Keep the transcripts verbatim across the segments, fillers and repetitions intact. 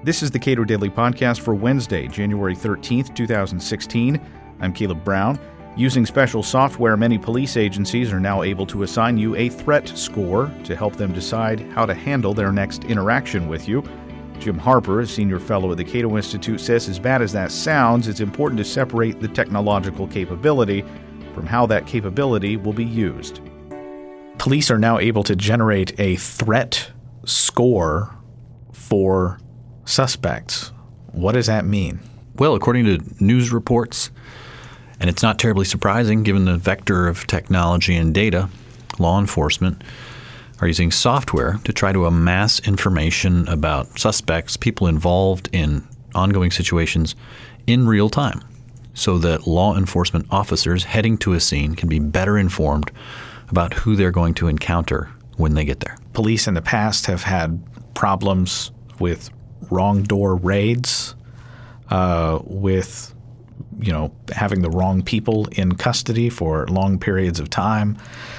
This is the Cato Daily Podcast for Wednesday, January thirteenth, twenty sixteen. I'm Caleb Brown. Using special software, many police agencies are now able to assign you a threat score to help them decide how to handle their next interaction with you. Jim Harper, a senior fellow at the Cato Institute, says as bad as that sounds, it's important to separate the technological capability from how that capability will be used. Police are now able to generate a threat score for suspects. What does that mean? Well, according to news reports, and it's not terribly surprising given the vector of technology and data, law enforcement are using software to try to amass information about suspects, people involved in ongoing situations in real time, so that law enforcement officers heading to a scene can be better informed about who they're going to encounter when they get there. Police in the past have had problems with wrong door raids, uh, with, you know, having the wrong people in custody for long periods of time.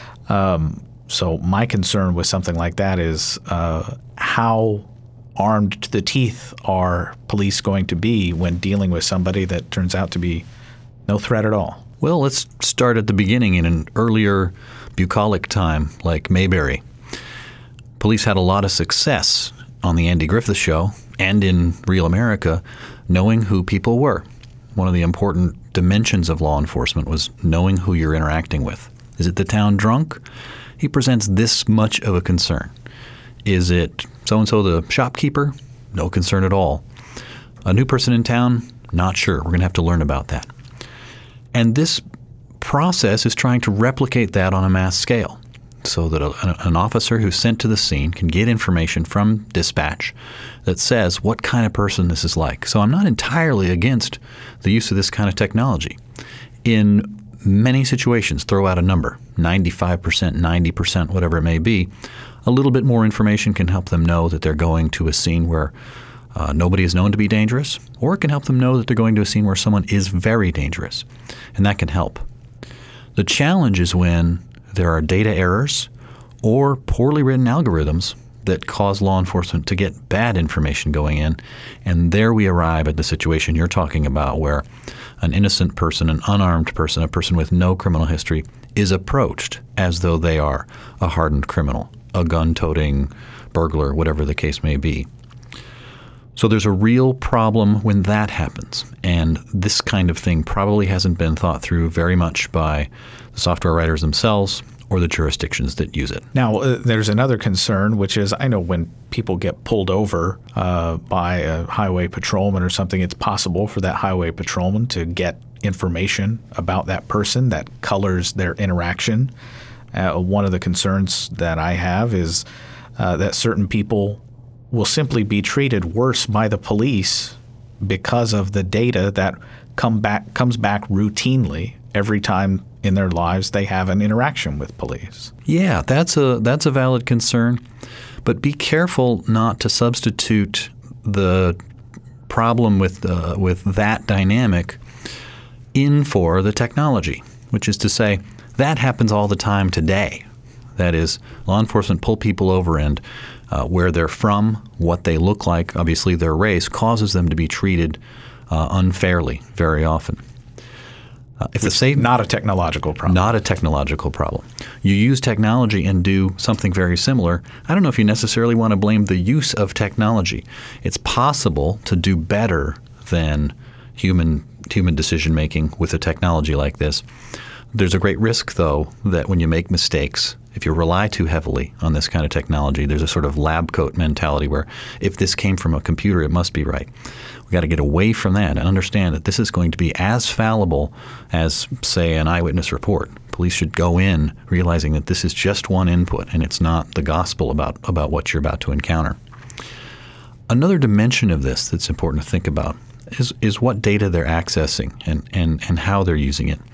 Um, so my concern with something like that is uh, how armed to the teeth are police going to be when dealing with somebody that turns out to be no threat at all? Well, let's start at the beginning in an earlier bucolic time like Mayberry. Police had a lot of success on the Andy Griffith Show and in Real America knowing who people were. One of the important dimensions of law enforcement was knowing who you're interacting with. Is it the town drunk? He presents this much of a concern. Is it so-and-so the shopkeeper? No concern at all. A new person in town? Not sure. We're going to have to learn about that. And this process is trying to replicate that on a mass scale, so that a, an officer who's sent to the scene can get information from dispatch that says what kind of person this is like. So I'm not entirely against the use of this kind of technology. In many situations, throw out a number, ninety-five percent, ninety percent, whatever it may be, a little bit more information can help them know that they're going to a scene where uh, nobody is known to be dangerous, or it can help them know that they're going to a scene where someone is very dangerous, and that can help. The challenge is when there are data errors or poorly written algorithms that cause law enforcement to get bad information going in. And there we arrive at the situation you're talking about, where an innocent person, an unarmed person, a person with no criminal history is approached as though they are a hardened criminal, a gun-toting burglar, whatever the case may be. So there's a real problem when that happens, and this kind of thing probably hasn't been thought through very much by the software writers themselves or the jurisdictions that use it. Now, uh, there's another concern, which is I know when people get pulled over uh, by a highway patrolman or something, it's possible for that highway patrolman to get information about that person that colors their interaction. Uh, one of the concerns that I have is uh, that certain people will simply be treated worse by the police because of the data that come back comes back routinely every time in their lives they have an interaction with police. Yeah, that's a that's a valid concern, but be careful not to substitute the problem with uh, with that dynamic in for the technology, which is to say that happens all the time today. That is, law enforcement pull people over, and uh, where they're from, what they look like, obviously their race, causes them to be treated uh, unfairly very often. Uh, if the same, not a technological problem. Not a technological problem. You use technology and do something very similar. I don't know if you necessarily want to blame the use of technology. It's possible to do better than human human decision making with a technology like this. There's a great risk, though, that when you make mistakes, if you rely too heavily on this kind of technology, there's a sort of lab coat mentality where if this came from a computer, it must be right. We've got to get away from that and understand that this is going to be as fallible as, say, an eyewitness report. Police should go in realizing that this is just one input and it's not the gospel about, about what you're about to encounter. Another dimension of this that's important to think about is, is what data they're accessing and, and, and how they're using it.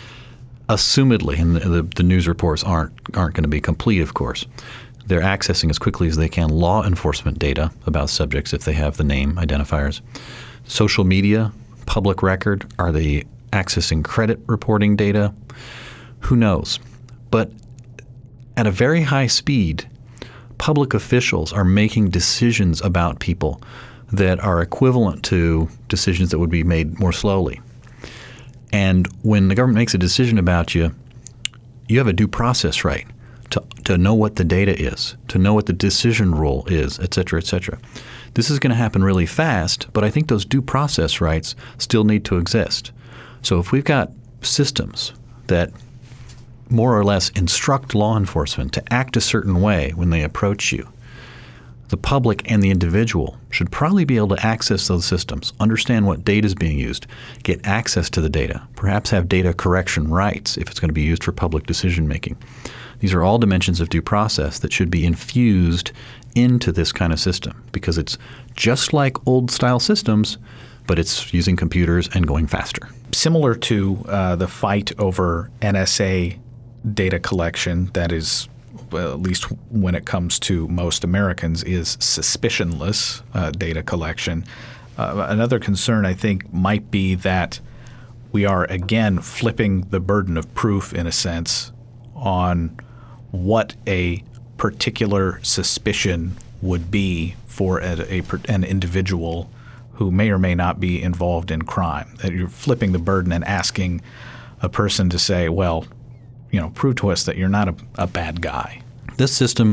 Assumedly, and the, the, the news reports aren't aren't going to be complete, of course, they're accessing as quickly as they can law enforcement data about subjects if they have the name identifiers. Social media, public record, are they accessing credit reporting data? Who knows? But at a very high speed, public officials are making decisions about people that are equivalent to decisions that would be made more slowly. And when the government makes a decision about you, you have a due process right to, to know what the data is, to know what the decision rule is, et cetera, et cetera. This is going to happen really fast, but I think those due process rights still need to exist. So if we've got systems that more or less instruct law enforcement to act a certain way when they approach you, the public and the individual should probably be able to access those systems, understand what data is being used, get access to the data, perhaps have data correction rights if it's going to be used for public decision making. These are all dimensions of due process that should be infused into this kind of system because it's just like old-style systems, but it's using computers and going faster. Similar to uh, the fight over N S A data collection that is, well, at least when it comes to most Americans, is suspicionless uh, data collection. Uh, another concern, I think, might be that we are, again, flipping the burden of proof, in a sense, on what a particular suspicion would be for a, a, an individual who may or may not be involved in crime. That you're flipping the burden and asking a person to say, well, you know, prove to us that you're not a, a bad guy. This system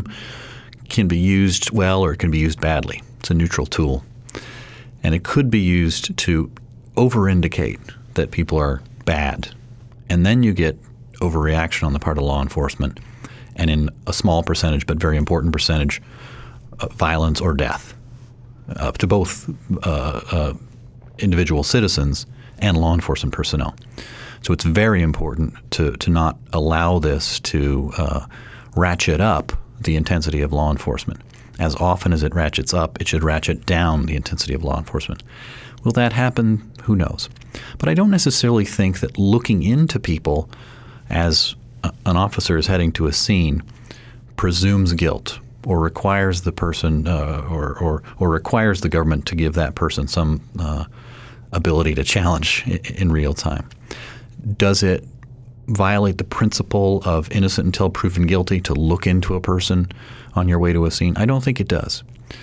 can be used well or it can be used badly. It's a neutral tool. And it could be used to over-indicate that people are bad. And then you get overreaction on the part of law enforcement. And in a small percentage, but very important percentage, uh, violence or death uh, to both uh, uh, individual citizens and law enforcement personnel. So it's very important to, to not allow this to uh, ratchet up the intensity of law enforcement. As often as it ratchets up, it should ratchet down the intensity of law enforcement. Will that happen? Who knows? But I don't necessarily think that looking into people as a, an officer is heading to a scene presumes guilt or requires the person uh, or, or, or requires the government to give that person some uh, ability to challenge in, in real time. Does it violate the principle of innocent until proven guilty to look into a person on your way to a scene? I don't think it does.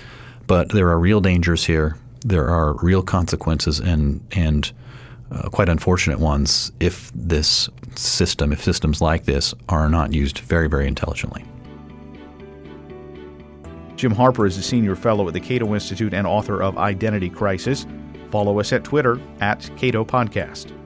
But there are real dangers here. There are real consequences and and uh, quite unfortunate ones if this system, if systems like this are not used very, very intelligently. Jim Harper is a senior fellow at the Cato Institute and author of Identity Crisis. Follow us at Twitter at Cato Podcast.